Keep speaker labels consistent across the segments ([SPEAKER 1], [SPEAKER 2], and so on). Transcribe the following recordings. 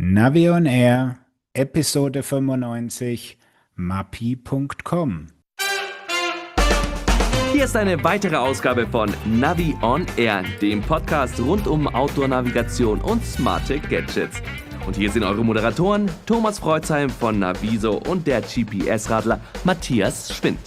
[SPEAKER 1] Navi on Air, Episode 95, mapi.com.
[SPEAKER 2] Hier ist eine weitere Ausgabe von Navi on Air, dem Podcast rund um Outdoor-Navigation und smarte Gadgets. Und hier sind eure Moderatoren Thomas Freuzheim von Naviso und der GPS-Radler Matthias Schwind.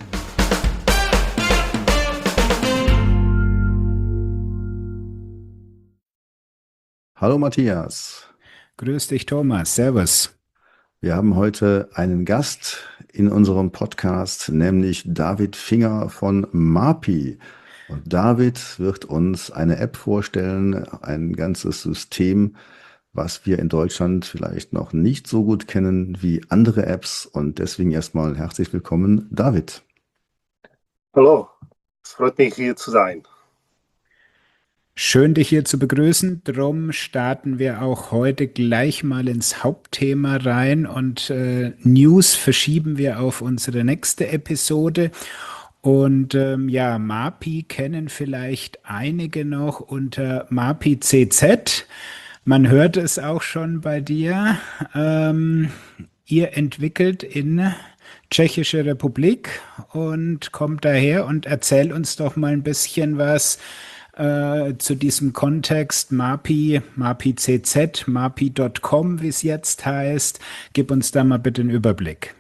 [SPEAKER 3] Hallo Matthias.
[SPEAKER 1] Grüß dich, Thomas. Servus.
[SPEAKER 3] Wir haben heute einen Gast in unserem Podcast, nämlich David Finger von Mapi. Und David wird uns eine App vorstellen, ein ganzes System, was wir in Deutschland vielleicht noch nicht so gut kennen wie andere Apps. Und deswegen erstmal herzlich willkommen, David.
[SPEAKER 4] Hallo, es freut mich, hier zu sein.
[SPEAKER 1] Schön, dich hier zu begrüßen. Drum starten wir auch heute gleich mal ins Hauptthema rein und News verschieben wir auf unsere nächste Episode. Und Mapi kennen vielleicht einige noch unter Mapi CZ. Man hört es auch schon bei dir. Ihr entwickelt in Tschechische Republik und kommt daher und erzählt uns doch mal ein bisschen was zu diesem Kontext Mapi CZ, mapi.com, wie es jetzt heißt. Gib uns da mal bitte einen Überblick.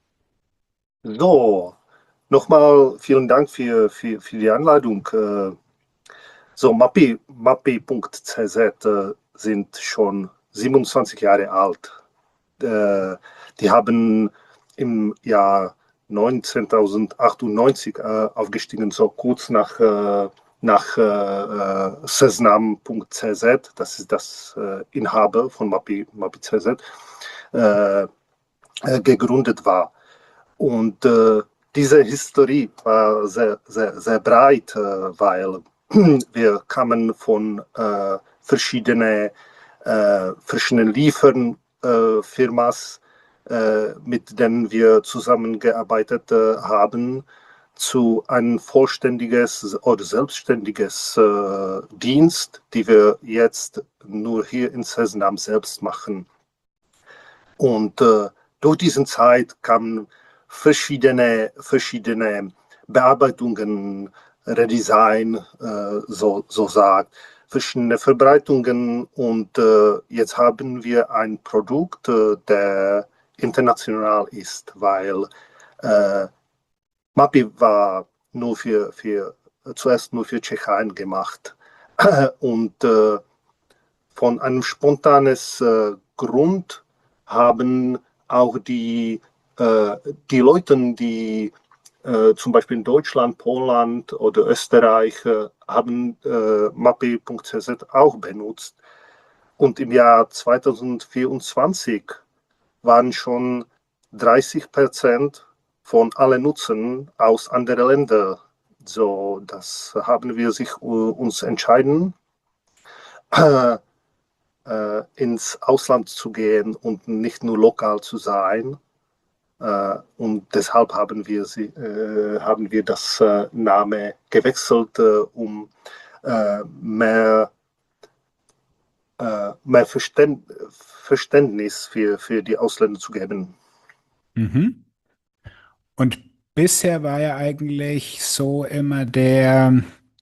[SPEAKER 4] So, nochmal vielen Dank für die Einladung. Mapi.cz sind schon 27 Jahre alt. Die haben im Jahr 1998 aufgestiegen, so kurz nach Seznam.cz, das ist das Inhaber von Mapi.cz, gegründet war. Und diese Historie war sehr, sehr, sehr breit, weil wir kamen von verschiedenen Lieferfirmas, mit denen wir zusammengearbeitet haben, zu ein vollständiges oder selbstständiges Dienst, die wir jetzt nur hier in Seznam selbst machen. Und durch diese Zeit kamen verschiedene Bearbeitungen, Redesign, so sagt, verschiedene Verbreitungen, und jetzt haben wir ein Produkt, der international ist, weil Mapi war zuerst nur für Tschechien gemacht. Und von einem spontanen Grund haben auch die Leute, die zum Beispiel in Deutschland, Polen oder Österreich haben Mapi.cz auch benutzt. Und im Jahr 2024 waren schon 30% von allen Nutzern aus anderen Ländern. So, das haben wir uns entschieden, ins Ausland zu gehen und nicht nur lokal zu sein. Und deshalb haben wir das Name gewechselt, um mehr Verständnis für die Ausländer zu geben.
[SPEAKER 1] Mhm. Und bisher war ja eigentlich so immer der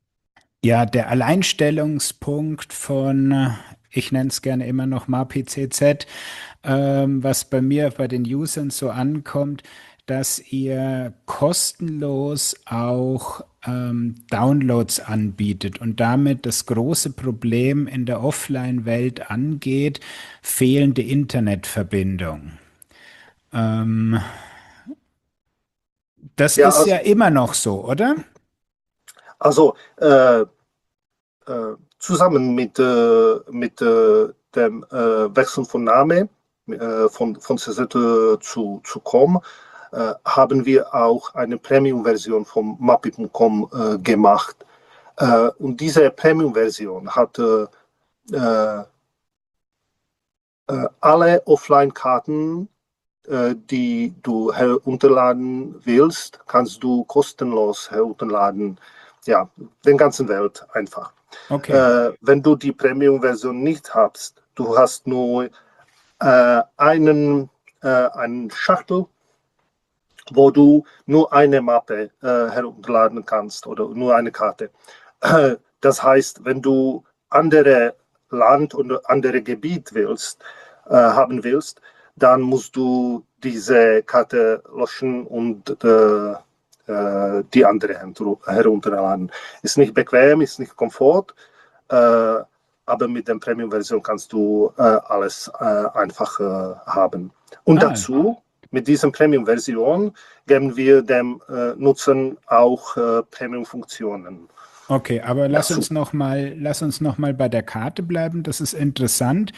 [SPEAKER 1] Alleinstellungspunkt von, ich nenne es gerne immer noch Mapi CZ, was bei den Usern so ankommt, dass ihr kostenlos auch Downloads anbietet und damit das große Problem in der Offline-Welt angeht, fehlende Internetverbindung. Das
[SPEAKER 4] Ja,
[SPEAKER 1] ist ja immer noch so, oder?
[SPEAKER 4] Also zusammen mit dem Wechsel von Name von CZ zu Com haben wir auch eine Premium-Version von Mapi.com gemacht. Und diese Premium-Version hat alle Offline-Karten, die du herunterladen willst, kannst du kostenlos herunterladen. Ja, den ganzen Welt einfach.
[SPEAKER 1] Okay.
[SPEAKER 4] Wenn du die Premium-Version nicht hast, du hast nur einen Schachtel, wo du nur eine Mappe herunterladen kannst oder nur eine Karte. Das heißt, wenn du andere Land und andere Gebiet haben willst, dann musst du diese Karte löschen und die andere herunterladen. Ist nicht bequem, ist nicht Komfort, aber mit der Premium-Version kannst du alles einfach haben. Und dazu, mit dieser Premium-Version, geben wir dem Nutzer auch Premium-Funktionen.
[SPEAKER 1] Okay, aber lass uns noch mal bei der Karte bleiben. Das ist interessant.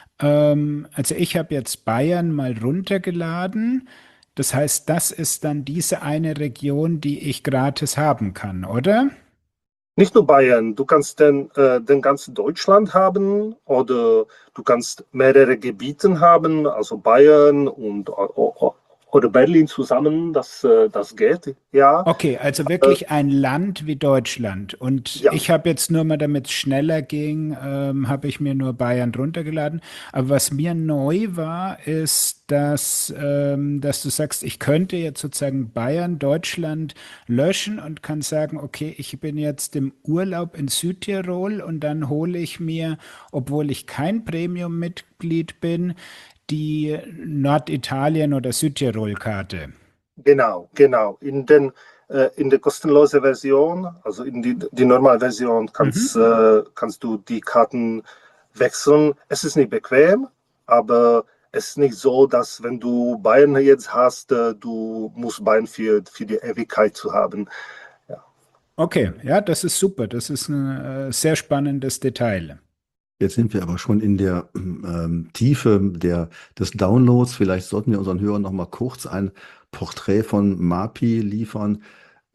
[SPEAKER 1] Also ich habe jetzt Bayern mal runtergeladen. Das heißt, das ist dann diese eine Region, die ich gratis haben kann, oder?
[SPEAKER 4] Nicht nur Bayern, du kannst den ganzen Deutschland haben oder du kannst mehrere Gebiete haben, also Bayern und oder Berlin zusammen, das geht, ja.
[SPEAKER 1] Okay, also wirklich ein Land wie Deutschland. Und
[SPEAKER 4] Ja,
[SPEAKER 1] ich habe jetzt nur mal, damit es schneller ging, habe ich mir nur Bayern runtergeladen. Aber was mir neu war, ist, dass du sagst, ich könnte jetzt sozusagen Bayern, Deutschland löschen und kann sagen, okay, ich bin jetzt im Urlaub in Südtirol und dann hole ich mir, obwohl ich kein Premium-Mitglied bin, die Norditalien- oder Südtirol-Karte.
[SPEAKER 4] genau. In der kostenlosen Version, also in die Normalversion,
[SPEAKER 1] Mhm.
[SPEAKER 4] kannst du die Karten wechseln. Es ist nicht bequem, aber es ist nicht so, dass wenn du Bayern jetzt hast, du musst Bayern für die Ewigkeit zu haben. Ja.
[SPEAKER 1] Okay, ja, das ist super. Das ist ein sehr spannendes Detail.
[SPEAKER 3] Jetzt sind wir aber schon in der Tiefe des Downloads. Vielleicht sollten wir unseren Hörern noch mal kurz ein Porträt von MAPI liefern.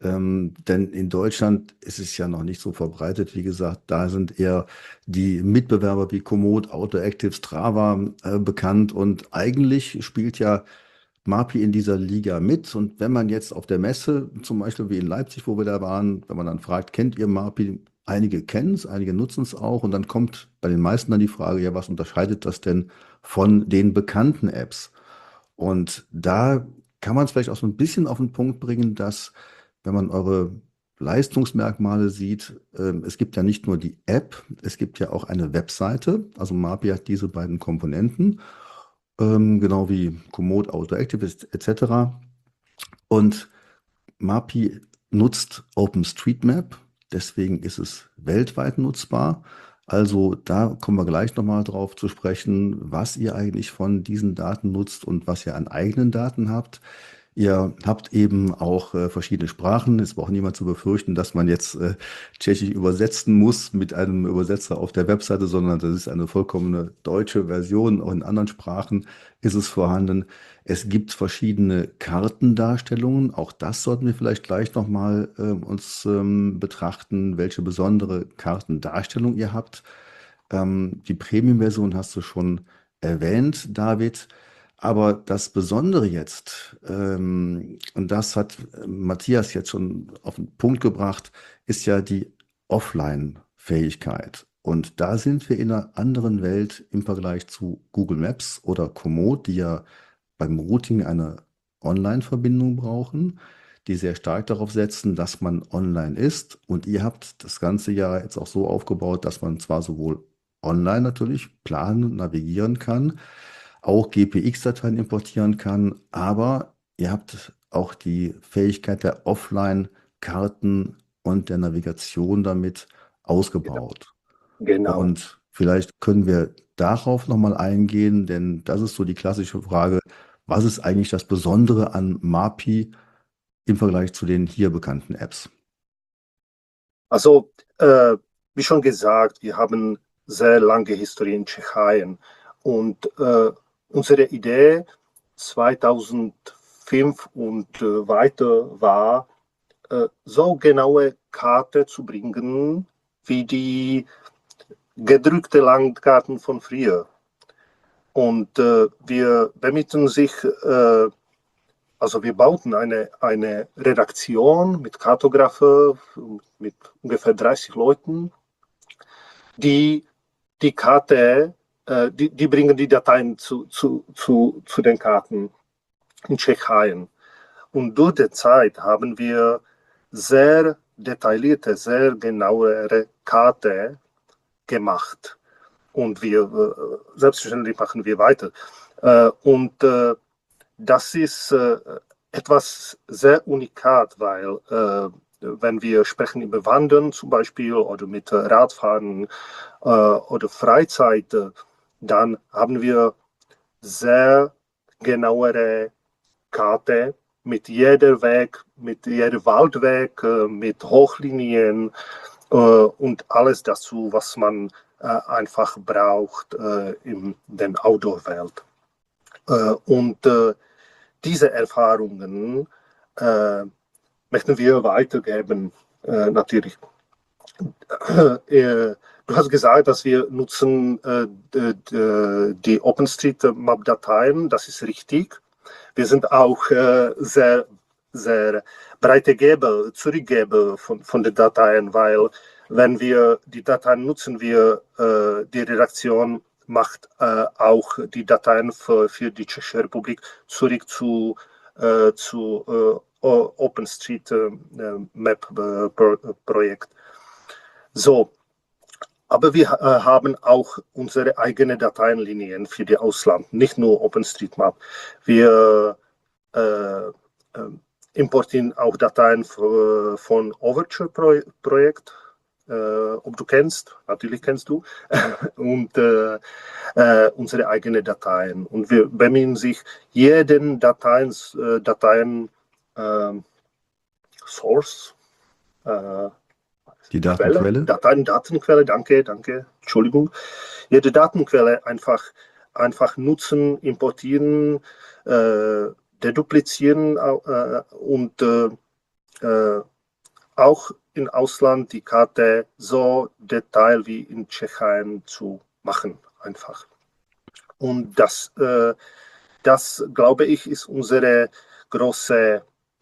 [SPEAKER 3] Denn in Deutschland ist es ja noch nicht so verbreitet. Wie gesagt, da sind eher die Mitbewerber wie Komoot, Autoactive, Strava bekannt. Und eigentlich spielt ja MAPI in dieser Liga mit. Und wenn man jetzt auf der Messe, zum Beispiel wie in Leipzig, wo wir da waren, wenn man dann fragt, kennt ihr MAPI? Einige kennen es, einige nutzen es auch. Und dann kommt bei den meisten dann die Frage, ja, was unterscheidet das denn von den bekannten Apps? Und da kann man es vielleicht auch so ein bisschen auf den Punkt bringen, dass, wenn man eure Leistungsmerkmale sieht, es gibt ja nicht nur die App, es gibt ja auch eine Webseite. Also MAPI hat diese beiden Komponenten, genau wie Komoot, Autoactive etc. Und MAPI nutzt OpenStreetMap, deswegen ist es weltweit nutzbar. Also da kommen wir gleich nochmal drauf zu sprechen, was ihr eigentlich von diesen Daten nutzt und was ihr an eigenen Daten habt. Ihr habt eben auch verschiedene Sprachen. Es braucht niemand zu befürchten, dass man jetzt Tschechisch übersetzen muss mit einem Übersetzer auf der Webseite, sondern das ist eine vollkommene deutsche Version. Auch in anderen Sprachen ist es vorhanden. Es gibt verschiedene Kartendarstellungen. Auch das sollten wir vielleicht gleich nochmal uns betrachten, welche besondere Kartendarstellung ihr habt. Die Premium-Version hast du schon erwähnt, David. Aber das Besondere jetzt, und das hat Matthias jetzt schon auf den Punkt gebracht, ist ja die Offline-Fähigkeit. Und da sind wir in einer anderen Welt im Vergleich zu Google Maps oder Komoot, die ja beim Routing eine Online-Verbindung brauchen, die sehr stark darauf setzen, dass man online ist. Und ihr habt das Ganze ja jetzt auch so aufgebaut, dass man zwar sowohl online natürlich planen, navigieren kann, auch GPX-Dateien importieren kann, aber ihr habt auch die Fähigkeit der Offline-Karten und der Navigation damit
[SPEAKER 4] Genau.
[SPEAKER 3] ausgebaut.
[SPEAKER 4] Genau.
[SPEAKER 3] Und vielleicht können wir darauf nochmal eingehen, denn das ist so die klassische Frage, was ist eigentlich das Besondere an MAPI im Vergleich zu den hier bekannten Apps?
[SPEAKER 4] Also, wie schon gesagt, wir haben sehr lange Historie in Tschechien und unsere Idee 2005 und weiter war, so genaue Karte zu bringen, wie die gedrückte Landkarten von früher. Und wir bemühten sich, also wir bauten eine Redaktion mit Kartografer, mit ungefähr 30 Leuten, die die Karte die bringen die Dateien zu den Karten in Tschechien. Und durch die Zeit haben wir sehr detaillierte, sehr genauere Karte gemacht. Und selbstverständlich machen wir weiter. Das ist etwas sehr unikat, weil wenn wir sprechen über Wandern zum Beispiel oder mit Radfahren oder Freizeit, dann haben wir sehr genauere Karte mit jeder Weg, mit jeder Waldweg, mit Hochlinien und alles dazu, was man einfach braucht in der Outdoor-Welt. Diese Erfahrungen möchten wir weitergeben, natürlich. Du hast gesagt, dass wir nutzen die OpenStreetMap-Dateien, das ist richtig. Wir sind auch sehr, sehr breite Zurückgeber von den Dateien, weil wenn wir die Dateien nutzen, die Redaktion macht auch die Dateien für die Tschechische Republik zurück zu OpenStreetMap-Projekt. So, aber wir haben auch unsere eigenen Dateienlinien für die Ausland, nicht nur OpenStreetMap. Wir importieren auch Dateien von Overture-Projekt, ob du kennst, natürlich kennst du, und unsere eigenen Dateien. Und wir bemühen sich, jeden Dateien Source,
[SPEAKER 3] Die Datenquelle?
[SPEAKER 4] Datenquelle, danke, Entschuldigung. Jede Datenquelle einfach nutzen, importieren, deduplizieren und auch im Ausland die Karte so detail wie in Tschechien zu machen, einfach. Und das glaube ich, ist unsere große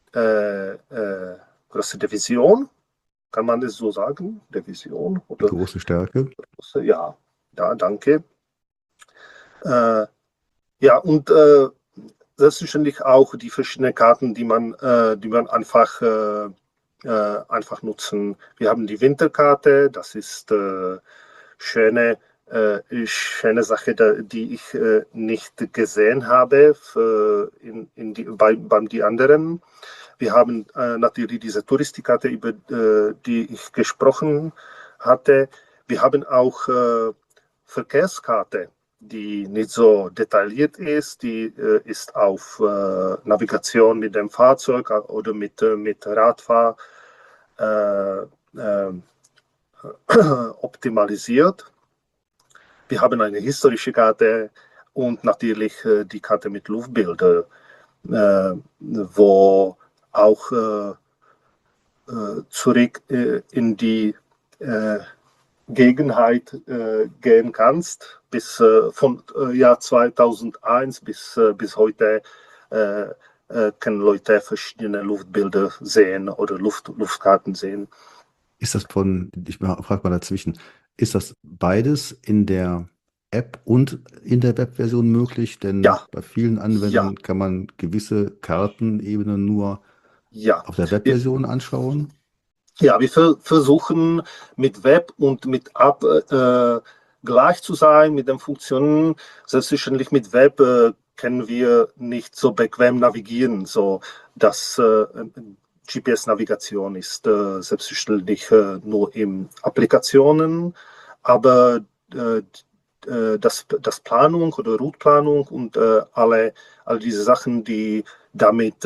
[SPEAKER 4] Division. Kann man das so sagen? Division? Oder?
[SPEAKER 3] Große Stärke.
[SPEAKER 4] Ja, danke. Und selbstverständlich auch die verschiedenen Karten, die man einfach nutzen. Wir haben die Winterkarte, das ist schöne Sache, die ich nicht gesehen habe bei die anderen. Wir haben natürlich diese Touristikarte, über die ich gesprochen hatte. Wir haben auch Verkehrskarte, die nicht so detailliert ist. Die ist auf Navigation mit dem Fahrzeug oder mit Radfahr optimalisiert. Wir haben eine historische Karte und natürlich die Karte mit Luftbildern, wo auch zurück in die Gegenheit gehen kannst. Von Jahr 2001 bis heute können Leute verschiedene Luftbilder sehen oder Luftkarten sehen.
[SPEAKER 3] Ist das ich frage mal dazwischen, ist das beides in der App und in der Webversion möglich? Denn
[SPEAKER 4] Ja.
[SPEAKER 3] bei vielen Anwendern kann man gewisse Kartenebenen nur auf der Webversion anschauen.
[SPEAKER 4] Ja, wir versuchen mit Web und mit App gleich zu sein, mit den Funktionen. Selbstverständlich mit Web können wir nicht so bequem navigieren, so dass GPS-Navigation ist selbstverständlich nur in Applikationen, aber das Planung oder Routeplanung und all diese Sachen, die damit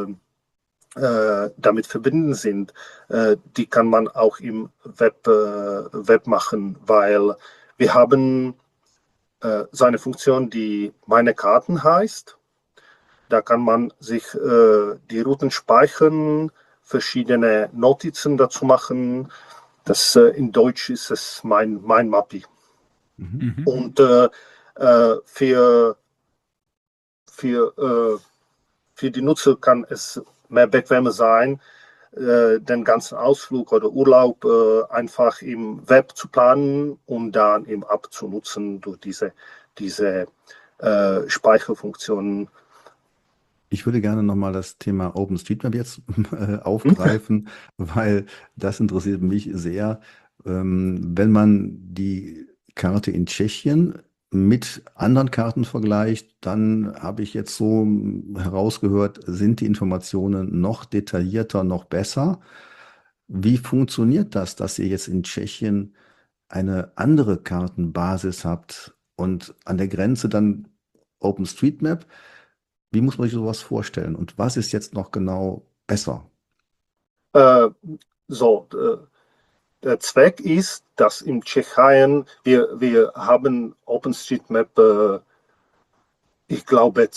[SPEAKER 4] verbunden sind, die kann man auch im Web machen, weil wir haben so eine Funktion, die Meine Karten heißt. Da kann man sich die Routen speichern, verschiedene Notizen dazu machen. In Deutsch ist es mein Mappi. Mhm. Und für die Nutzer kann es mehr bequemer sein, den ganzen Ausflug oder Urlaub einfach im Web zu planen und dann im App zu nutzen durch diese Speicherfunktionen.
[SPEAKER 3] Ich würde gerne nochmal das Thema OpenStreetMap jetzt aufgreifen, weil das interessiert mich sehr. Wenn man die Karte in Tschechien mit anderen Karten vergleicht, dann habe ich jetzt so herausgehört, sind die Informationen noch detaillierter, noch besser. Wie funktioniert das, dass ihr jetzt in Tschechien eine andere Kartenbasis habt und an der Grenze dann OpenStreetMap? Wie muss man sich sowas vorstellen? Und was ist jetzt noch genau besser?
[SPEAKER 4] Äh, der Zweck ist, dass in Tschechien wir haben OpenStreetMap, ich glaube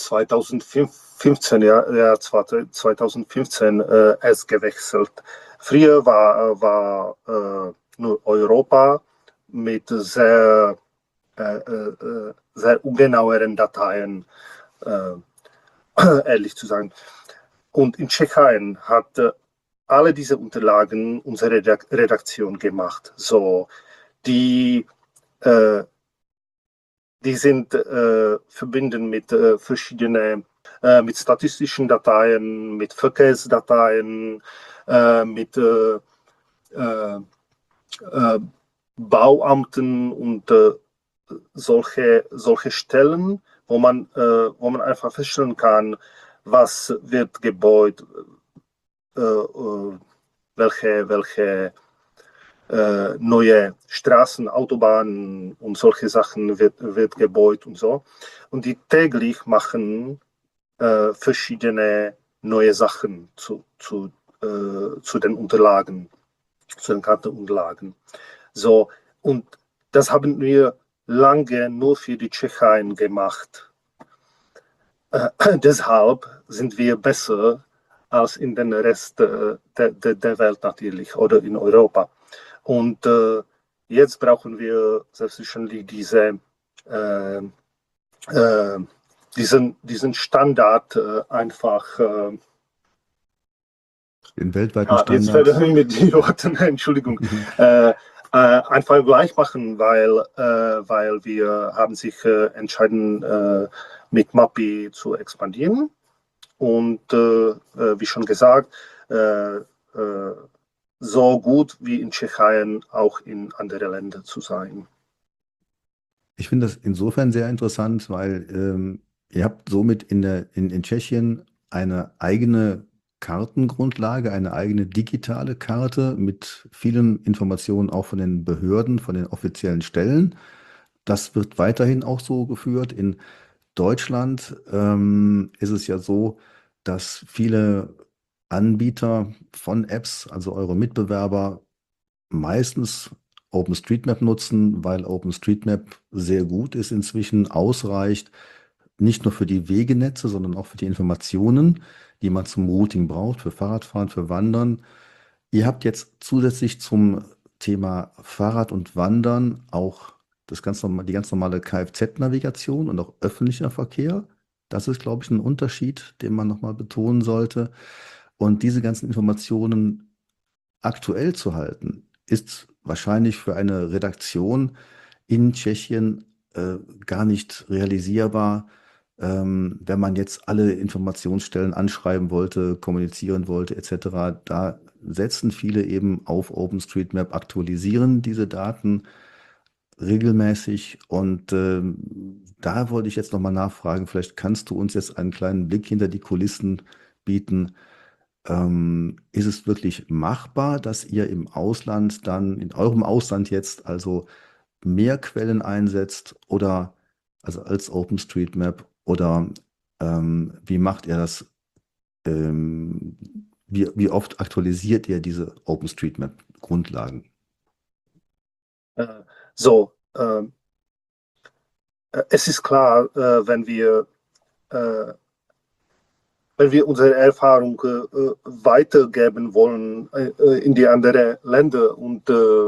[SPEAKER 4] 2015 erst gewechselt. Früher war nur Europa mit sehr ungenaueren Dateien, ehrlich zu sein. Und in Tschechien hat alle diese Unterlagen unsere Redaktion gemacht. So, die sind verbunden mit verschiedenen, mit statistischen Dateien, mit Verkehrsdateien, mit Bauamten und solche Stellen, wo man einfach feststellen kann, was wird gebaut, welche neue Straßen, Autobahnen und solche Sachen wird gebaut und so. Und die täglich machen verschiedene neue Sachen zu den Unterlagen, zu den Kartenunterlagen. So, und das haben wir lange nur für die Tschechien gemacht. Deshalb sind wir besser als in den Rest der Welt natürlich oder in Europa. Und jetzt brauchen wir selbstverständlich diesen Standard einfach.
[SPEAKER 3] Den weltweiten Standard.
[SPEAKER 4] Jetzt werde ich mit den Worten, Entschuldigung, einfach gleich machen, weil wir haben sich entschieden, mit Mapi zu expandieren. Und wie schon gesagt, so gut wie in Tschechien auch in anderen Ländern zu sein.
[SPEAKER 3] Ich finde das insofern sehr interessant, weil ihr habt somit in Tschechien eine eigene Kartengrundlage, eine eigene digitale Karte mit vielen Informationen auch von den Behörden, von den offiziellen Stellen. Das wird weiterhin auch so geführt. In Deutschland ist es ja so, dass viele Anbieter von Apps, also eure Mitbewerber, meistens OpenStreetMap nutzen, weil OpenStreetMap sehr gut ist, inzwischen ausreicht, nicht nur für die Wegenetze, sondern auch für die Informationen, die man zum Routing braucht, für Fahrradfahren, für Wandern. Ihr habt jetzt zusätzlich zum Thema Fahrrad und Wandern auch die ganz normale Kfz-Navigation und auch öffentlicher Verkehr. Das ist, glaube ich, ein Unterschied, den man nochmal betonen sollte. Und diese ganzen Informationen aktuell zu halten, ist wahrscheinlich für eine Redaktion in Tschechien gar nicht realisierbar, wenn man jetzt alle Informationsstellen anschreiben wollte, kommunizieren wollte, etc. Da setzen viele eben auf OpenStreetMap, aktualisieren diese Daten regelmäßig und da wollte ich jetzt nochmal nachfragen, vielleicht kannst du uns jetzt einen kleinen Blick hinter die Kulissen bieten. Ist es wirklich machbar, dass ihr im Ausland dann, in eurem Ausland jetzt also mehr Quellen einsetzt oder also als OpenStreetMap oder wie macht ihr das? Wie oft aktualisiert ihr diese OpenStreetMap-Grundlagen?
[SPEAKER 4] So, es ist klar, wenn wir unsere Erfahrung weitergeben wollen in die anderen Länder und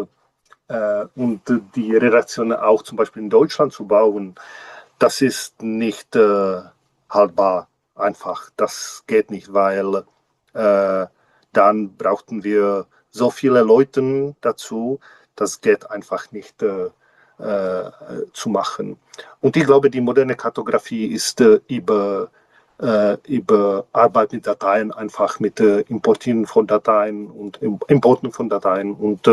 [SPEAKER 4] die Redaktion auch zum Beispiel in Deutschland zu bauen, das ist nicht haltbar einfach. Das geht nicht, weil dann brauchten wir so viele Leute dazu, das geht einfach nicht zu machen. Und ich glaube, die moderne Kartografie ist über Arbeit mit Dateien, einfach mit Importieren von Dateien und Importen von Dateien und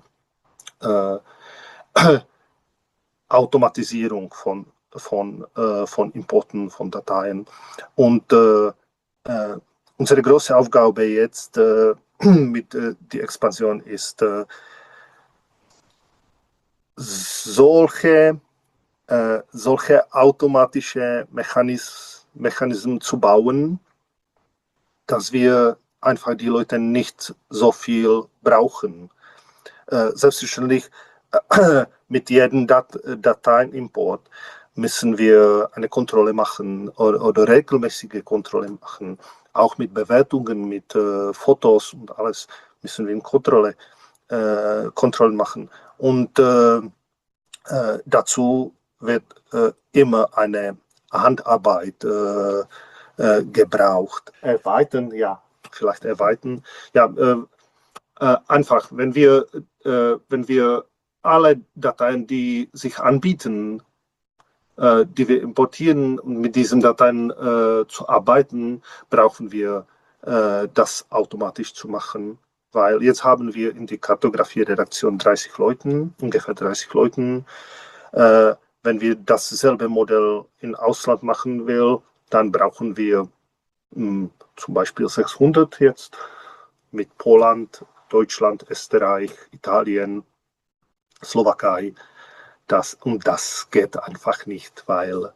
[SPEAKER 4] Automatisierung von Importen von Dateien. Und unsere große Aufgabe jetzt mit der Expansion ist, solche automatische Mechanismen zu bauen, dass wir einfach die Leute nicht so viel brauchen. Selbstverständlich mit jedem Dateienimport müssen wir eine Kontrolle machen oder regelmäßige Kontrolle machen. Auch mit Bewertungen, mit Fotos und alles müssen wir Kontrollen machen. Und dazu wird immer eine Handarbeit gebraucht. Erweitern, ja, vielleicht erweitern. Ja, einfach, wenn wir alle Dateien, die sich anbieten, die wir importieren und mit diesen Dateien zu arbeiten, brauchen wir das automatisch zu machen. Weil jetzt haben wir in die Kartografie-Redaktion ungefähr 30 Leuten. Wenn wir dasselbe Modell im Ausland machen will, dann brauchen wir zum Beispiel 600 jetzt mit Polen, Deutschland, Österreich, Italien, Slowakei. Das geht einfach nicht, weil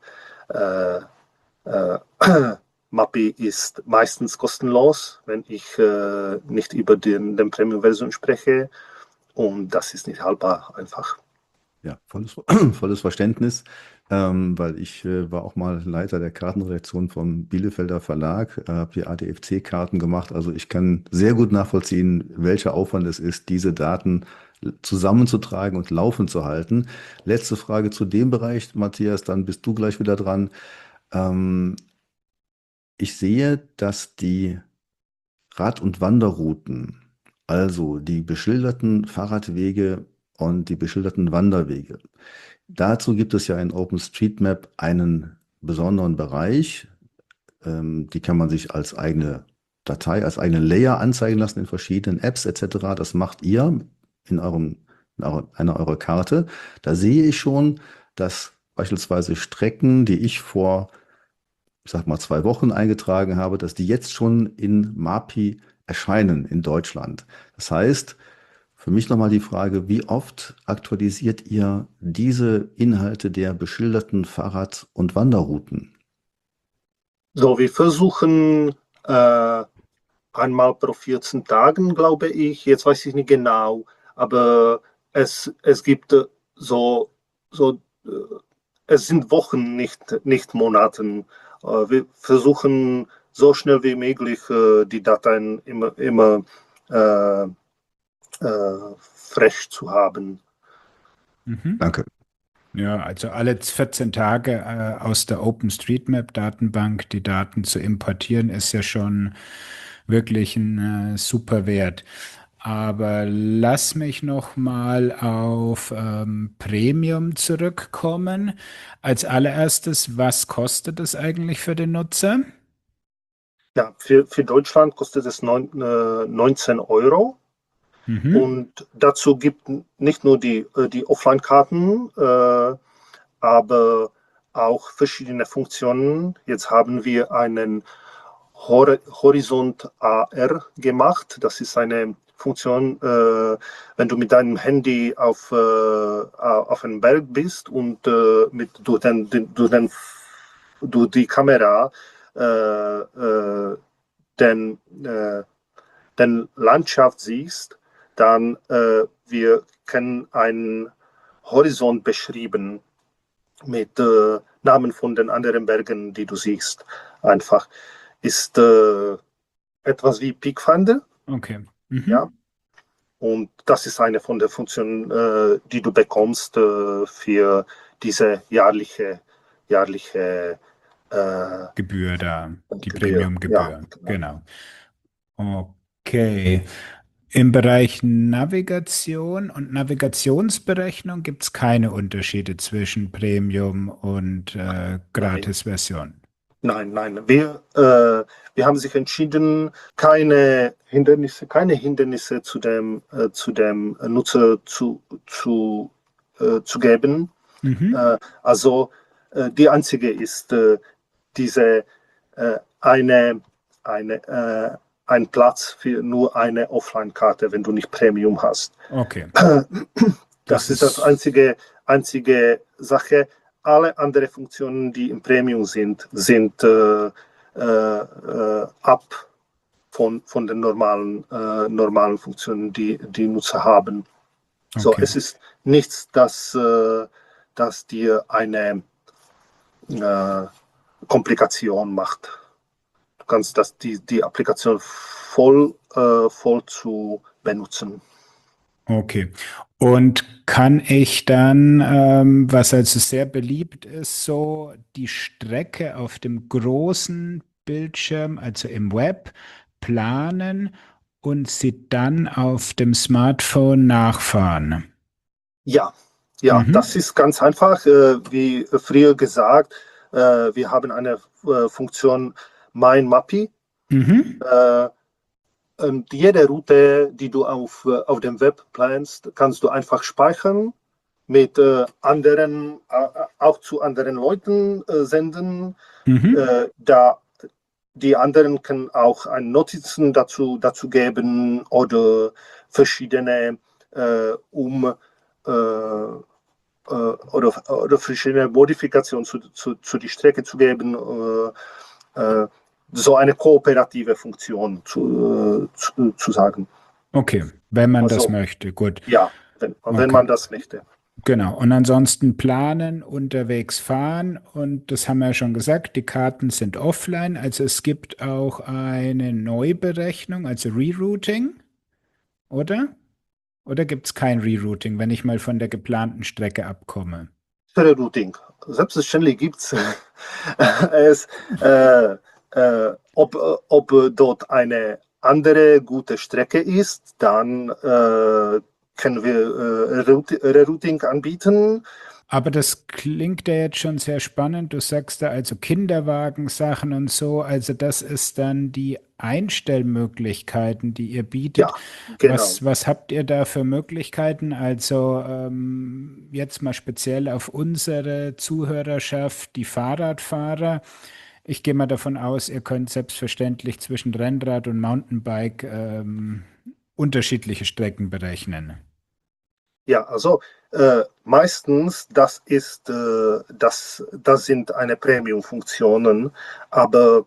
[SPEAKER 4] Mappy ist meistens kostenlos, wenn ich nicht über den Premium-Version spreche. Und das ist nicht haltbar einfach.
[SPEAKER 3] Ja, volles Verständnis, weil ich war auch mal Leiter der Kartenredaktion vom Bielefelder Verlag, habe hier ADFC-Karten gemacht. Also ich kann sehr gut nachvollziehen, welcher Aufwand es ist, diese Daten zusammenzutragen und laufen zu halten. Letzte Frage zu dem Bereich, Matthias, dann bist du gleich wieder dran. Ich sehe, dass die Rad- und Wanderrouten, also die beschilderten Fahrradwege und die beschilderten Wanderwege. Dazu gibt es ja in OpenStreetMap einen besonderen Bereich. Die kann man sich als eigene Datei, als eigene Layer anzeigen lassen in verschiedenen Apps etc. Das macht ihr in einer eurer Karte. Da sehe ich schon, dass beispielsweise Strecken, die ich vor, ich sag mal, 2 Wochen eingetragen habe, dass die jetzt schon in Mapi erscheinen in Deutschland. Das heißt, für mich nochmal die Frage, wie oft aktualisiert ihr diese Inhalte der beschilderten Fahrrad- und Wanderrouten?
[SPEAKER 4] So, wir versuchen einmal pro 14 Tagen, glaube ich. Jetzt weiß ich nicht genau, aber es gibt es sind Wochen, nicht Monaten. Wir versuchen so schnell wie möglich die Dateien immer frisch zu haben.
[SPEAKER 3] Danke.
[SPEAKER 1] Ja, also alle 14 Tage aus der OpenStreetMap-Datenbank die Daten zu importieren, ist ja schon wirklich ein super Wert. Aber lass mich noch mal auf Premium zurückkommen. Als allererstes, was kostet es eigentlich für den Nutzer?
[SPEAKER 4] Ja, für Deutschland kostet es 19 Euro.
[SPEAKER 1] Mhm.
[SPEAKER 4] Und dazu gibt nicht nur die Offline-Karten, aber auch verschiedene Funktionen. Jetzt haben wir einen Horizont AR gemacht. Das ist eine Funktion, wenn du mit deinem Handy auf einem Berg bist und durch die Kamera den, den Landschaft siehst, dann wir können einen Horizont beschreiben mit Namen von den anderen Bergen, die du siehst. Einfach ist etwas wie Peakfinder,
[SPEAKER 1] Okay.
[SPEAKER 4] ja.
[SPEAKER 1] Mhm.
[SPEAKER 4] Und das ist eine von den Funktionen, die du bekommst für diese jährliche
[SPEAKER 1] Gebühr da, die
[SPEAKER 4] Gebühr. Ja,
[SPEAKER 1] Premium-Gebühr.
[SPEAKER 4] genau.
[SPEAKER 1] Genau. Okay. Okay. Im Bereich Navigation und Navigationsberechnung gibt es keine Unterschiede zwischen Premium und
[SPEAKER 4] Nein,
[SPEAKER 1] Gratis-Version.
[SPEAKER 4] nein. Wir haben sich entschieden, keine Hindernisse zu dem Nutzer zu geben.
[SPEAKER 1] Mhm.
[SPEAKER 4] Also die einzige ist diese eine, ein Platz für nur eine Offline-Karte, wenn du nicht Premium hast.
[SPEAKER 1] Okay. Das
[SPEAKER 4] Das ist das
[SPEAKER 1] ist
[SPEAKER 4] einzige Sache. Alle anderen Funktionen, die im Premium sind ab von den normalen Funktionen, die Nutzer haben. So,
[SPEAKER 1] okay.
[SPEAKER 4] es ist nichts, das dir eine äh, Komplikation macht. Du kannst die Applikation voll zu benutzen.
[SPEAKER 1] Okay. Und kann ich dann, was also sehr beliebt ist, so die Strecke auf dem großen Bildschirm, also im Web, planen und sie dann auf dem Smartphone nachfahren?
[SPEAKER 4] Ja, ja, das
[SPEAKER 1] Mhm.
[SPEAKER 4] ist ganz einfach. Wie früher gesagt, wir haben eine Funktion Mein Mapi.
[SPEAKER 1] Mhm.
[SPEAKER 4] Äh, und jede Route, die du auf dem Web planst, kannst du einfach speichern, mit auch zu anderen Leuten senden.
[SPEAKER 1] Mhm.
[SPEAKER 4] Da die anderen können auch ein Notizen dazu geben oder verschiedene oder verschiedene Modifikationen zu die Strecke zu geben, so eine kooperative Funktion zu sagen.
[SPEAKER 1] Okay, wenn man das
[SPEAKER 4] Also
[SPEAKER 1] möchte, gut.
[SPEAKER 4] ja, wenn
[SPEAKER 1] Okay,
[SPEAKER 4] man das möchte.
[SPEAKER 1] genau. Und ansonsten planen, unterwegs fahren. Und das haben wir ja schon gesagt, die Karten sind offline. Also es gibt auch eine Neuberechnung, also Rerouting, oder? Oder gibt es kein Rerouting, wenn ich mal von der geplanten Strecke abkomme?
[SPEAKER 4] Routing. Selbstverständlich gibt es, äh, ob dort eine andere gute Strecke ist, dann können wir Rerouting anbieten.
[SPEAKER 1] Aber das klingt ja jetzt schon sehr spannend. Du sagst da also Kinderwagensachen und so. Also das ist dann die Einstellmöglichkeiten, die ihr
[SPEAKER 4] Ja,
[SPEAKER 1] bietet.
[SPEAKER 4] genau.
[SPEAKER 1] Was habt ihr da für Möglichkeiten? Also jetzt mal speziell auf unsere Zuhörerschaft, die Fahrradfahrer. Ich gehe mal davon aus, ihr könnt selbstverständlich zwischen Rennrad und Mountainbike unterschiedliche Strecken berechnen.
[SPEAKER 4] Ja, also meistens das sind eine Premium-Funktionen, aber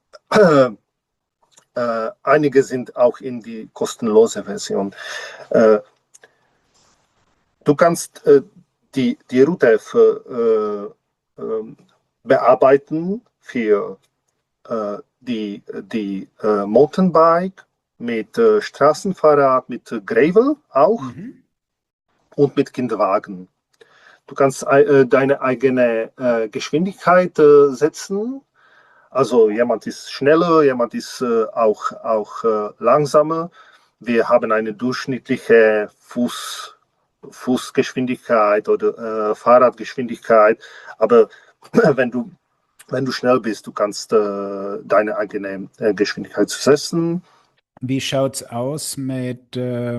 [SPEAKER 4] einige sind auch in die kostenlose Version. Äh, Du kannst die Route bearbeiten für die Mountainbike mit Straßenfahrrad, mit Gravel auch
[SPEAKER 1] Mhm.
[SPEAKER 4] und mit Kinderwagen. Du kannst deine eigene Geschwindigkeit setzen. Also jemand ist schneller, jemand ist auch langsamer. Wir haben eine durchschnittliche Fußgeschwindigkeit oder Fahrradgeschwindigkeit. Aber wenn du, wenn du schnell bist, du kannst deine eigene Geschwindigkeit setzen.
[SPEAKER 1] Wie schaut's aus mit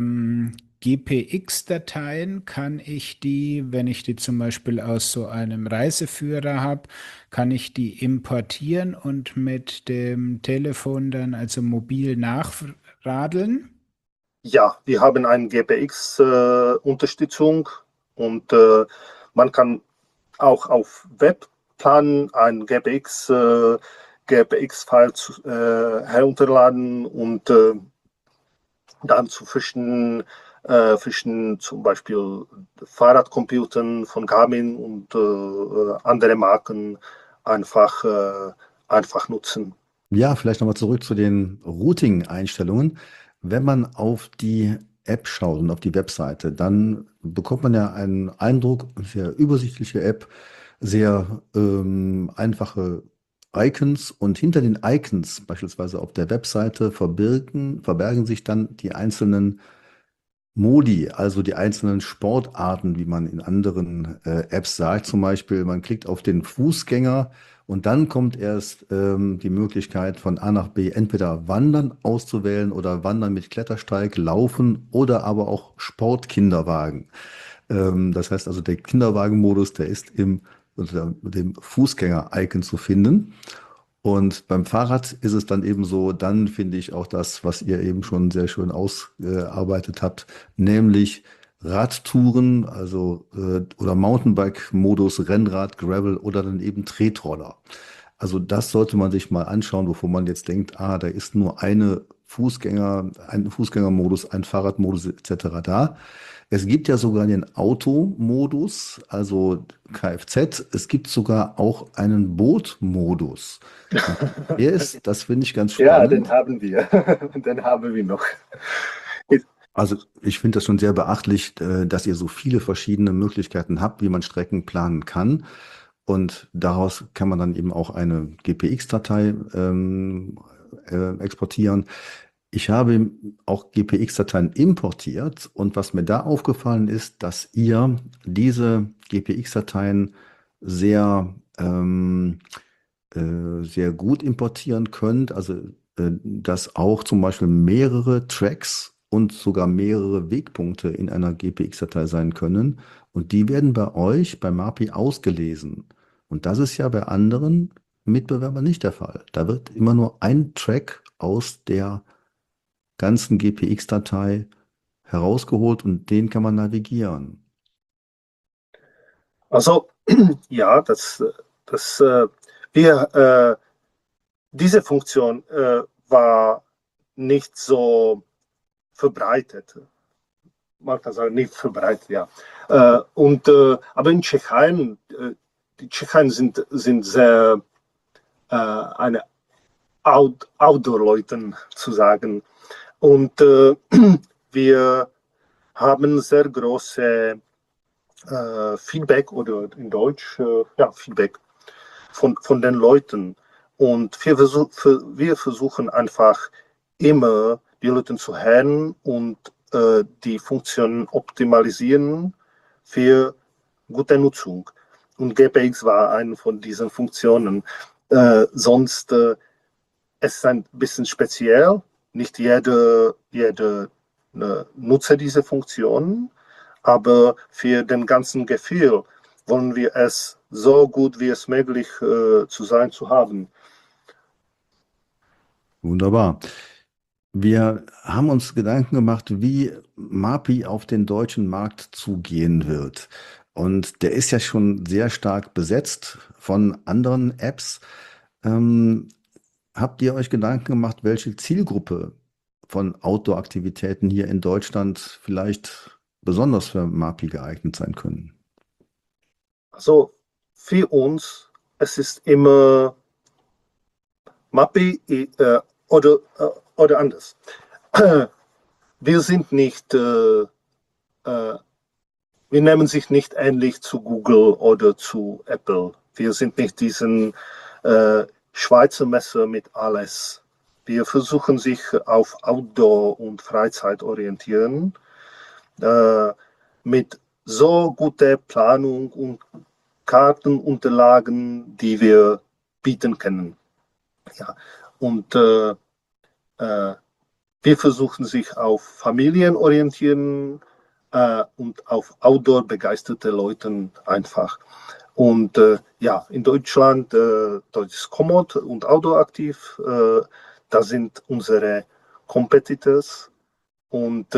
[SPEAKER 1] GPX-Dateien? Kann ich die, wenn ich die zum Beispiel aus so einem Reiseführer habe, kann ich die importieren und mit dem Telefon dann also mobil nachradeln?
[SPEAKER 4] Ja, wir haben eine GPX-Unterstützung und man kann auch auf Webplan ein GPX-File herunterladen und dann zu verschiedenen zum Beispiel Fahrradcomputern von Garmin und andere Marken einfach, einfach nutzen.
[SPEAKER 3] Ja, vielleicht nochmal zurück zu den Routing-Einstellungen. Wenn man auf die App schaut und auf die Webseite, dann bekommt man ja einen Eindruck, sehr übersichtliche App, sehr einfache Icons und hinter den Icons, beispielsweise auf der Webseite, verbergen sich dann die einzelnen Modi, also die einzelnen Sportarten, wie man in anderen Apps sagt. Zum Beispiel, man klickt auf den Fußgänger und dann kommt erst die Möglichkeit von A nach B, entweder Wandern auszuwählen oder Wandern mit Klettersteig, Laufen oder aber auch Sportkinderwagen. Das heißt also, der Kinderwagenmodus, der ist unter dem Fußgänger-Icon zu finden. Und beim Fahrrad ist es dann eben so, dann finde ich auch das, was ihr eben schon sehr schön ausgearbeitet habt, nämlich Radtouren, also oder Mountainbike-Modus, Rennrad, Gravel oder dann eben Tretroller. Also das sollte man sich mal anschauen, bevor man jetzt denkt, da ist nur ein Fußgängermodus, ein Fahrradmodus etc. da. Es gibt ja sogar den Automodus, also Kfz. Es gibt sogar auch einen Bootmodus. Der ist, das finde ich ganz
[SPEAKER 4] Ja, den
[SPEAKER 3] spannend.
[SPEAKER 4] haben wir. Den haben wir noch.
[SPEAKER 3] Also ich finde das schon sehr beachtlich, dass ihr so viele verschiedene Möglichkeiten habt, wie man Strecken planen kann. Und daraus kann man dann eben auch eine GPX-Datei exportieren. Ich habe auch GPX-Dateien importiert und was mir da aufgefallen ist, dass ihr diese GPX-Dateien sehr, sehr gut importieren könnt. Also dass auch zum Beispiel mehrere Tracks und sogar mehrere Wegpunkte in einer GPX-Datei sein können. Und die werden bei euch, bei MAPI, ausgelesen. Und das ist ja bei anderen Mitbewerbern nicht der Fall. Da wird immer nur ein Track aus der ganzen GPX-Datei herausgeholt und den kann man navigieren.
[SPEAKER 4] Also, ja, wir, diese Funktion war nicht so verbreitet. Man kann sagen, nicht verbreitet, ja. Aber in Tschechien, die Tschechen sind sehr eine Outdoor-Leuten zu sagen. Und wir haben sehr große Feedback oder in Deutsch, Feedback von den Leuten. Und wir versuchen einfach immer die Leute zu hören und die Funktionen optimalisieren für gute Nutzung. Und GPX war eine von diesen Funktionen. Sonst es ist ein bisschen speziell. Nicht jeder nutzt diese Funktionen, aber für den ganzen Gefühl wollen wir es so gut wie es möglich zu haben.
[SPEAKER 3] Wunderbar. Wir haben uns Gedanken gemacht, wie MAPI auf den deutschen Markt zugehen wird. Und der ist ja schon sehr stark besetzt von anderen Apps. Habt ihr euch Gedanken gemacht, welche Zielgruppe von Outdoor-Aktivitäten hier in Deutschland vielleicht besonders für MAPI geeignet sein können?
[SPEAKER 4] Also für uns, es ist immer MAPI oder anders. Wir sind nicht, wir nehmen sich nicht ähnlich zu Google oder zu Apple. Wir sind nicht diesen Schweizer Messer mit alles. Wir versuchen sich auf Outdoor und Freizeit orientieren, mit so guter Planung und Kartenunterlagen, die wir bieten können. Ja. Und wir versuchen sich auf Familien orientieren und auf Outdoor begeisterte Leute einfach. Und in Deutschland, Deutsch ist Komoot und Outdoor aktiv. Da sind unsere Competitors. Und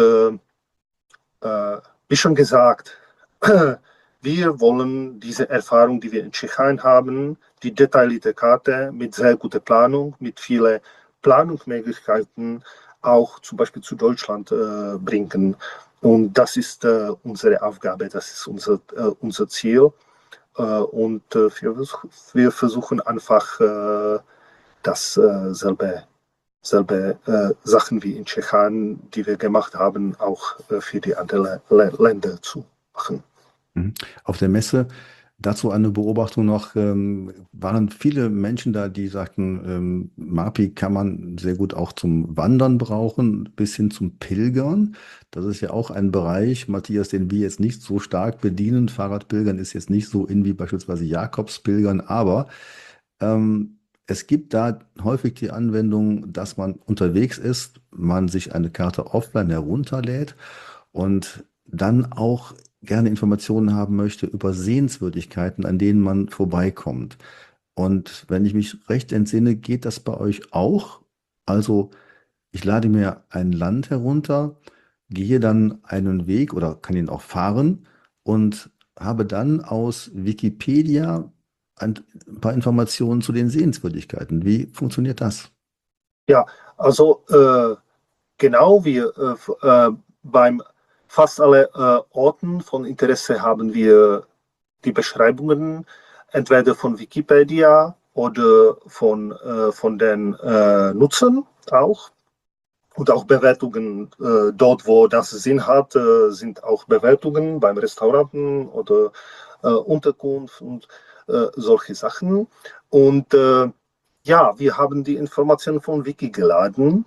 [SPEAKER 4] wie schon gesagt, wir wollen diese Erfahrung, die wir in Tschechien haben, die detaillierte Karte mit sehr guter Planung, mit vielen Planungsmöglichkeiten auch zum Beispiel zu Deutschland bringen. Und das ist unsere Aufgabe, das ist unser Ziel. Und wir versuchen einfach dasselbe Sachen wie in Tschechien, die wir gemacht haben, auch für die anderen Länder zu machen.
[SPEAKER 3] Auf der Messe Dazu eine Beobachtung noch, waren viele Menschen da, die sagten, Mapi kann man sehr gut auch zum Wandern brauchen, bis hin zum Pilgern. Das ist ja auch ein Bereich, Matthias, den wir jetzt nicht so stark bedienen. Fahrradpilgern ist jetzt nicht so in wie beispielsweise Jakobspilgern, aber es gibt da häufig die Anwendung, dass man unterwegs ist, man sich eine Karte offline herunterlädt und dann auch gerne Informationen haben möchte über Sehenswürdigkeiten, an denen man vorbeikommt. Und wenn ich mich recht entsinne, geht das bei euch auch? Also ich lade mir ein Land herunter, gehe dann einen Weg oder kann ihn auch fahren und habe dann aus Wikipedia ein paar Informationen zu den Sehenswürdigkeiten. Wie funktioniert das?
[SPEAKER 4] Ja, also genau wie beim fast alle Orten von Interesse haben wir die Beschreibungen entweder von Wikipedia oder von den Nutzern auch. Und auch Bewertungen dort, wo das Sinn hat, sind auch Bewertungen beim Restauranten oder Unterkunft und solche Sachen. Und ja, wir haben die Informationen von Wiki geladen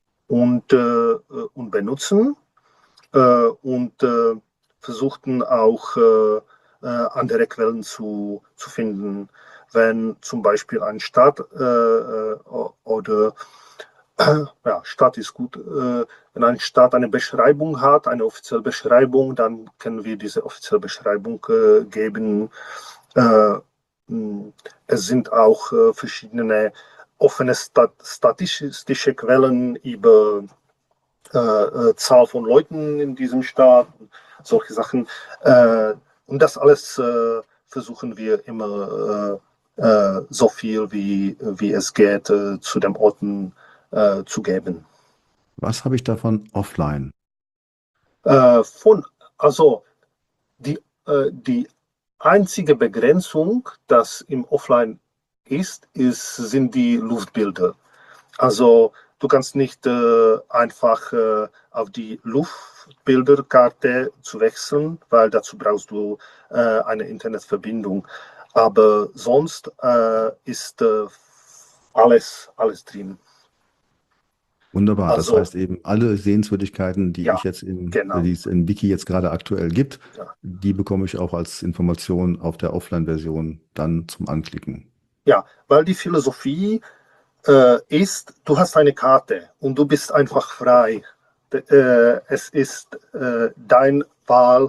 [SPEAKER 4] und benutzen und versuchten auch andere Quellen zu finden, wenn zum Beispiel ein Stadt oder ja, Stadt ist gut. Wenn eine Stadt eine Beschreibung hat, eine offizielle Beschreibung, dann können wir diese offizielle Beschreibung geben. Äh, Es sind auch verschiedene offene statistische Quellen über Zahl von Leuten in diesem Staat, solche Sachen. Und das alles versuchen wir immer so viel wie es geht zu den Orten zu geben.
[SPEAKER 3] Was habe ich davon offline?
[SPEAKER 4] Äh, von, also die einzige Begrenzung, das im Offline sind die Luftbilder. Also du kannst nicht einfach auf die Luftbilderkarte zu wechseln, weil dazu brauchst du eine Internetverbindung. Aber sonst ist alles drin.
[SPEAKER 3] Wunderbar. Das
[SPEAKER 4] Also
[SPEAKER 3] heißt eben, alle Sehenswürdigkeiten, die
[SPEAKER 4] ja,
[SPEAKER 3] ich jetzt
[SPEAKER 4] genau.
[SPEAKER 3] die es in Wiki jetzt gerade aktuell gibt,
[SPEAKER 4] Ja.
[SPEAKER 3] die bekomme ich auch als Information auf der Offline-Version dann zum Anklicken.
[SPEAKER 4] Ja, weil die Philosophie ist, du hast eine Karte und du bist einfach frei. Es ist dein Wahl,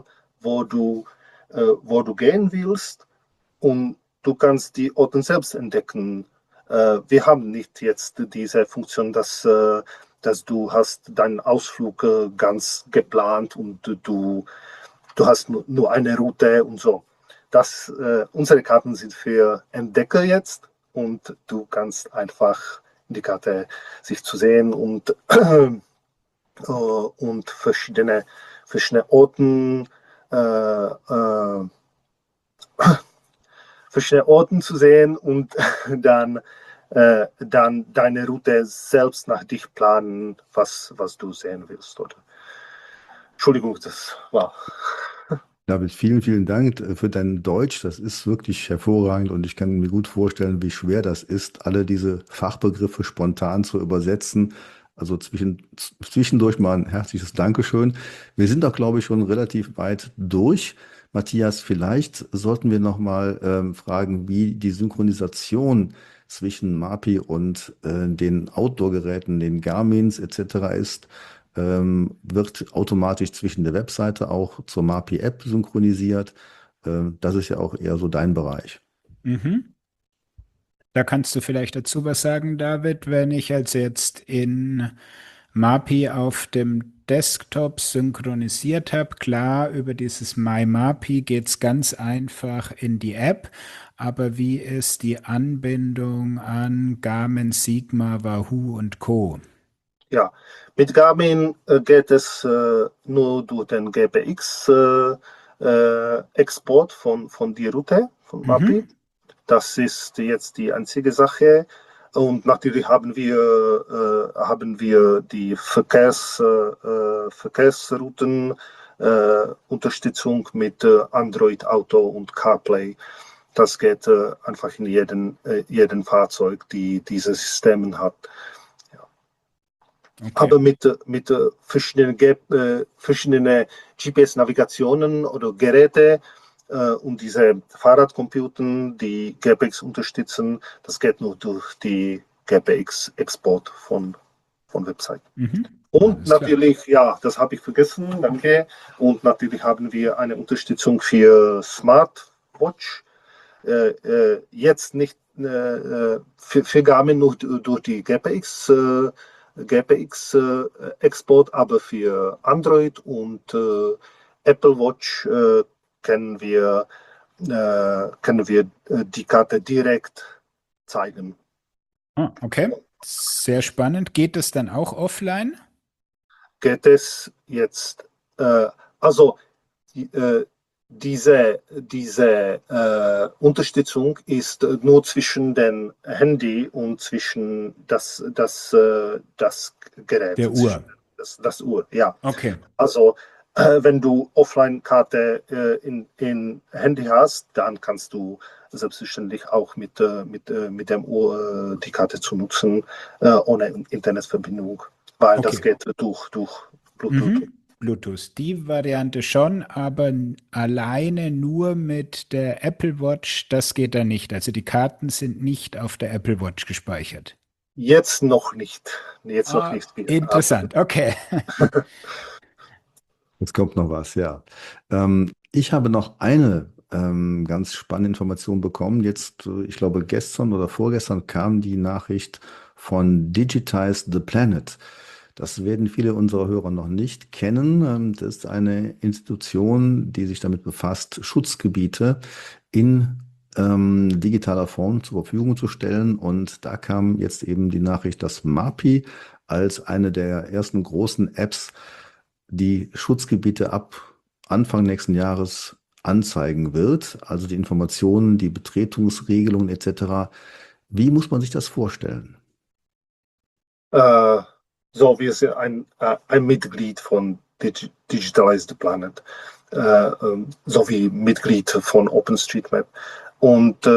[SPEAKER 4] wo du gehen willst und du kannst die Orte selbst entdecken. Wir haben nicht jetzt diese Funktion, dass du hast deinen Ausflug ganz geplant und du hast nur eine Route und so. Unsere Karten sind für Entdecker jetzt und du kannst einfach die Karte sich zu sehen und verschiedene Orten verschiedene Orten zu sehen und dann deine Route selbst nach dich planen, was du sehen willst. Oder? Entschuldigung, das war.
[SPEAKER 3] David, vielen, vielen Dank für dein Deutsch. Das ist wirklich hervorragend und ich kann mir gut vorstellen, wie schwer das ist, alle diese Fachbegriffe spontan zu übersetzen. Also zwischendurch mal ein herzliches Dankeschön. Wir sind auch, glaube ich, schon relativ weit durch. Matthias, vielleicht sollten wir noch mal fragen, wie die Synchronisation zwischen Mapi und den Outdoor-Geräten, den Garmins etc. ist. Wird automatisch zwischen der Webseite auch zur Mapi-App synchronisiert. Das ist ja auch eher so dein Bereich.
[SPEAKER 1] Mhm. Da kannst du vielleicht dazu was sagen, David, wenn ich also jetzt in Mapi auf dem Desktop synchronisiert habe. Klar, über dieses MyMapi geht es ganz einfach in die App, aber wie ist die Anbindung an Garmin, Sigma, Wahoo und Co.?
[SPEAKER 4] Ja, mit Garmin geht es nur durch den GPX-Export von der Route, von Mapi.
[SPEAKER 1] Mhm.
[SPEAKER 4] Das ist jetzt die einzige Sache. Und natürlich haben wir die Verkehrsrouten Unterstützung mit Android Auto und CarPlay. Das geht einfach in jeden Fahrzeug, die diese Systeme hat.
[SPEAKER 1] Okay.
[SPEAKER 4] Aber mit verschiedenen GPS-Navigationen oder Geräte und diese Fahrradcomputer, die GPX unterstützen, das geht nur durch die GPX-Export von Webseiten.
[SPEAKER 1] Mhm.
[SPEAKER 4] Und
[SPEAKER 1] Alles klar.
[SPEAKER 4] natürlich, ja, das habe ich vergessen, danke. Und natürlich haben wir eine Unterstützung für Smartwatch. Jetzt nicht für Garmin nur durch die GPX-Export, aber für Android und Apple Watch können wir die Karte direkt zeigen.
[SPEAKER 1] Okay, sehr spannend. Geht es dann auch offline?
[SPEAKER 4] Geht es jetzt, also äh, diese Unterstützung ist nur zwischen dem Handy und zwischen das Gerät.
[SPEAKER 1] Der Uhr.
[SPEAKER 4] Das Uhr, ja.
[SPEAKER 1] Okay.
[SPEAKER 4] Also wenn du Offline-Karte in Handy hast, dann kannst du selbstverständlich auch mit dem Uhr die Karte zu nutzen, ohne Internetverbindung, weil das
[SPEAKER 1] Okay.
[SPEAKER 4] geht durch Bluetooth.
[SPEAKER 1] Mhm. Bluetooth, die Variante schon, aber alleine nur mit der Apple Watch, das geht da nicht. Also die Karten sind nicht auf der Apple Watch gespeichert.
[SPEAKER 4] Jetzt noch nicht. Jetzt noch nicht.
[SPEAKER 1] Interessant, okay.
[SPEAKER 3] Jetzt kommt noch was, ja. Ich habe noch eine ganz spannende Information bekommen. Jetzt, ich glaube, gestern oder vorgestern kam die Nachricht von Digitize the Planet. Das werden viele unserer Hörer noch nicht kennen. Das ist eine Institution, die sich damit befasst, Schutzgebiete in digitaler Form zur Verfügung zu stellen. Und da kam jetzt eben die Nachricht, dass Mapi als eine der ersten großen Apps die Schutzgebiete ab Anfang nächsten Jahres anzeigen wird. Also die Informationen, die Betretungsregelungen etc. Wie muss man sich das vorstellen?
[SPEAKER 4] So, wir sind ein Mitglied von Digitalize the Planet, sowie Mitglied von OpenStreetMap. Und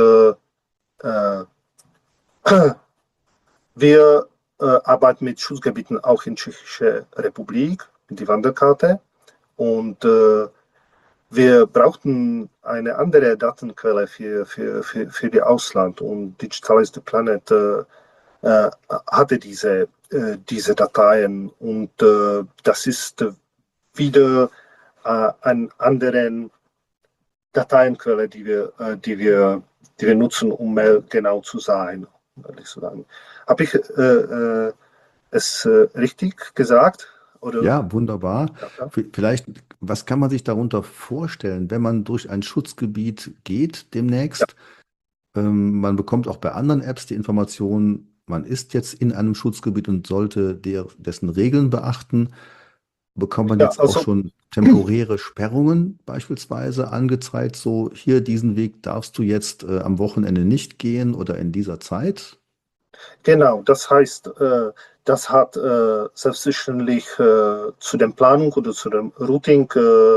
[SPEAKER 4] wir arbeiten mit Schutzgebieten auch in Tschechische Republik, mit der Wanderkarte. Und wir brauchten eine andere Datenquelle für die Ausland. Und Digitalize the Planet hatte diese Dateien. Und das ist wieder eine andere Dateienquelle, die wir nutzen, um mehr genau zu sein. Ehrlich zu sagen. Habe ich es richtig gesagt? Oder?
[SPEAKER 3] Ja, wunderbar.
[SPEAKER 4] Ja.
[SPEAKER 3] Vielleicht, was kann man sich darunter vorstellen, wenn man durch ein Schutzgebiet geht demnächst? Man bekommt auch bei anderen Apps die Information, man ist jetzt in einem Schutzgebiet und sollte dessen Regeln beachten. Bekommt man
[SPEAKER 4] Ja,
[SPEAKER 3] jetzt auch
[SPEAKER 4] also
[SPEAKER 3] schon temporäre Sperrungen beispielsweise angezeigt, so hier diesen Weg darfst du jetzt am Wochenende nicht gehen oder in dieser Zeit?
[SPEAKER 4] genau, das heißt, das hat selbstverständlich zu der Planung oder zu dem Routing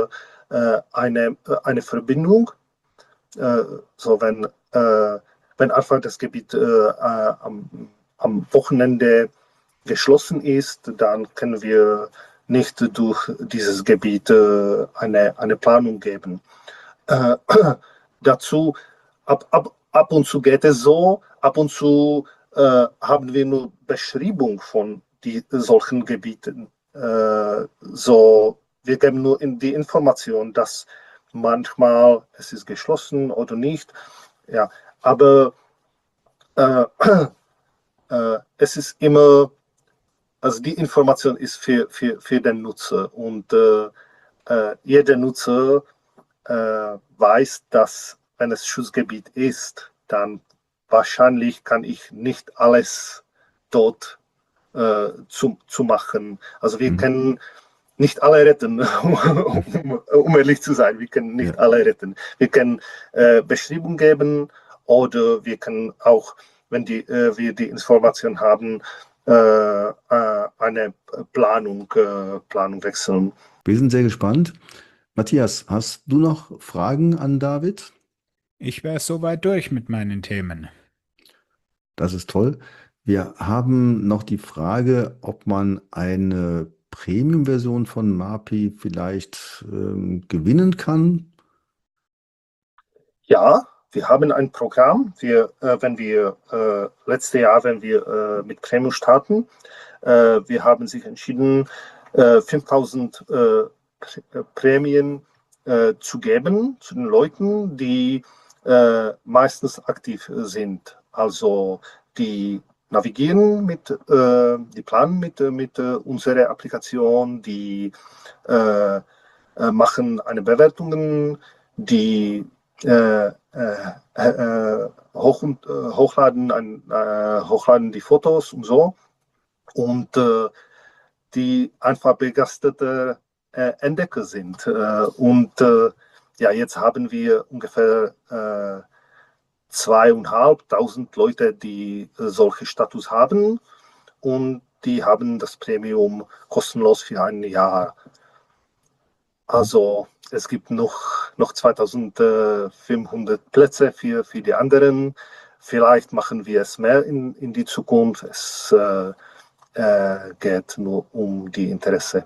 [SPEAKER 4] eine Verbindung. So wenn einfach das Gebiet am Wochenende geschlossen ist, dann können wir nicht durch dieses Gebiet eine Planung geben. Dazu, ab und zu geht es so, ab und zu haben wir nur Beschreibung von solchen Gebieten. So, wir geben nur die Information, dass manchmal es ist geschlossen oder nicht. Ja, aber es ist immer, also die Information ist für den Nutzer und jeder Nutzer weiß, dass wenn es Schutzgebiet ist, dann wahrscheinlich kann ich nicht alles dort zu machen. Also wir können nicht alle retten, um ehrlich zu sein. Wir können nicht alle retten. Wir können Beschreibung geben oder wir können auch, wenn wir die Information haben, eine Planung wechseln.
[SPEAKER 3] Wir sind sehr gespannt. Matthias, hast du noch Fragen an David?
[SPEAKER 1] Ich wäre soweit durch mit meinen Themen.
[SPEAKER 3] Das ist toll. Wir haben noch die Frage, ob man eine Premium-Version von Mapi vielleicht gewinnen kann.
[SPEAKER 4] Ja, wir haben ein Programm. Wenn wir letztes Jahr, wenn wir mit Premium starten, wir haben sich entschieden, 5000 Prämien zu geben zu den Leuten, die meistens aktiv sind. Also die navigieren die planen mit unserer Applikation, die machen eine Bewertungen, die hochladen die Fotos und so. Und die einfach begeisterte Entdecker sind. Ja, jetzt haben wir ungefähr 2500 Leute, die solche Status haben und die haben das Premium kostenlos für ein Jahr. Also es gibt noch 2500 Plätze für die anderen. Vielleicht machen wir es mehr in die Zukunft. Es geht nur um die Interesse.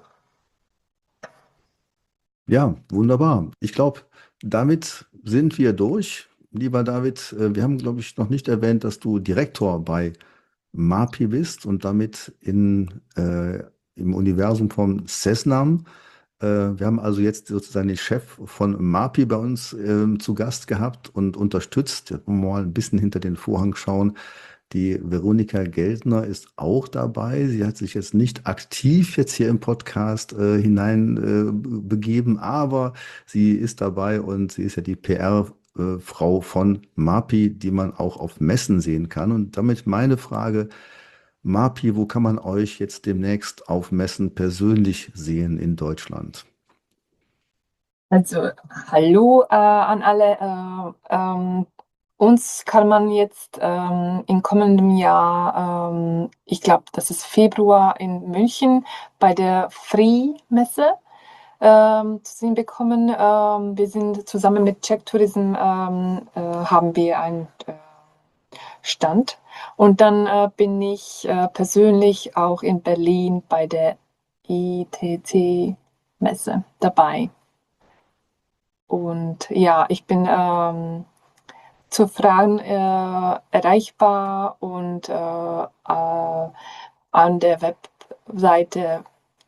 [SPEAKER 3] Ja, wunderbar. Ich glaube, damit sind wir durch. Lieber David, wir haben, glaube ich, noch nicht erwähnt, dass du Direktor bei Mapi bist und damit im Universum von Cessnam. Wir haben also jetzt sozusagen den Chef von Mapi bei uns zu Gast gehabt und unterstützt. Jetzt wollen wir mal ein bisschen hinter den Vorhang schauen. Die Veronika Geldner ist auch dabei. Sie hat sich jetzt nicht aktiv jetzt hier im Podcast hinein begeben, aber sie ist dabei und sie ist ja die PR-Frau von Mapi, die man auch auf Messen sehen kann. Und damit meine Frage, Mapi, wo kann man euch jetzt demnächst auf Messen persönlich sehen in Deutschland?
[SPEAKER 5] Also, hallo an alle. Uns kann man jetzt im kommenden Jahr, ich glaube, das ist Februar in München, bei der Free-Messe zu sehen bekommen. Wir sind zusammen mit Czech Tourism, haben wir einen Stand. Und dann bin ich persönlich auch in Berlin bei der ITC-Messe dabei. Und ja, ich bin zu Fragen erreichbar und an der Webseite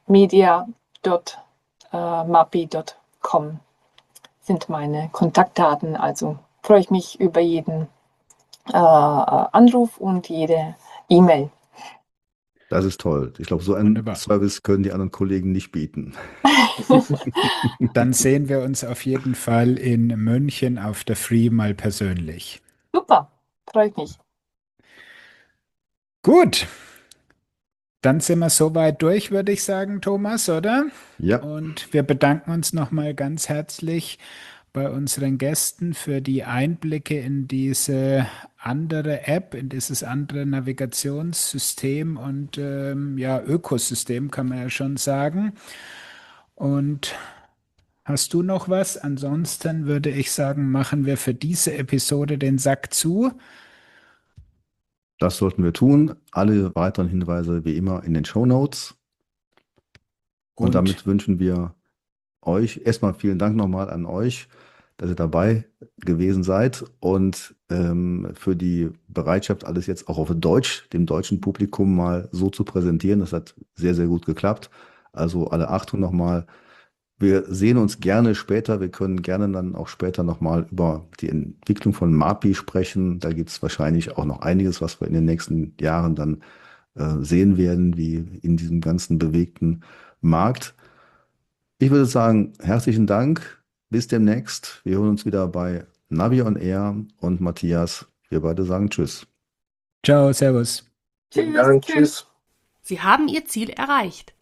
[SPEAKER 5] media.mapi.com sind meine Kontaktdaten. Also freue ich mich über jeden Anruf und jede E-Mail.
[SPEAKER 3] Das ist toll. Ich glaube, so einen
[SPEAKER 1] Wunderbar.
[SPEAKER 3] Service können die anderen Kollegen nicht bieten.
[SPEAKER 1] Dann sehen wir uns auf jeden Fall in München auf der Free mal persönlich.
[SPEAKER 5] Super, freue ich mich.
[SPEAKER 1] Gut, dann sind wir soweit durch, würde ich sagen, Thomas, oder?
[SPEAKER 3] Ja,
[SPEAKER 1] Und wir bedanken uns nochmal ganz herzlich bei unseren Gästen für die Einblicke in diese andere App, in dieses andere Navigationssystem und ja, Ökosystem, kann man ja schon sagen. Und hast du noch was? Ansonsten würde ich sagen, machen wir für diese Episode den Sack zu.
[SPEAKER 3] das sollten wir tun. Alle weiteren Hinweise wie immer in den Shownotes. Und damit wünschen wir euch erstmal vielen Dank nochmal an euch, dass ihr dabei gewesen seid und für die Bereitschaft, alles jetzt auch auf Deutsch, dem deutschen Publikum mal so zu präsentieren. Das hat sehr, sehr gut geklappt. Also alle Achtung nochmal. Wir sehen uns gerne später. Wir können gerne dann auch später nochmal über die Entwicklung von Mapi sprechen. Da gibt es wahrscheinlich auch noch einiges, was wir in den nächsten Jahren dann sehen werden, wie in diesem ganzen bewegten Markt. Ich würde sagen, herzlichen Dank. Bis demnächst. Wir hören uns wieder bei Navi on Air und Matthias. Wir beide sagen Tschüss.
[SPEAKER 1] Ciao, Servus.
[SPEAKER 4] Vielen Dank, tschüss.
[SPEAKER 6] Sie haben Ihr Ziel erreicht.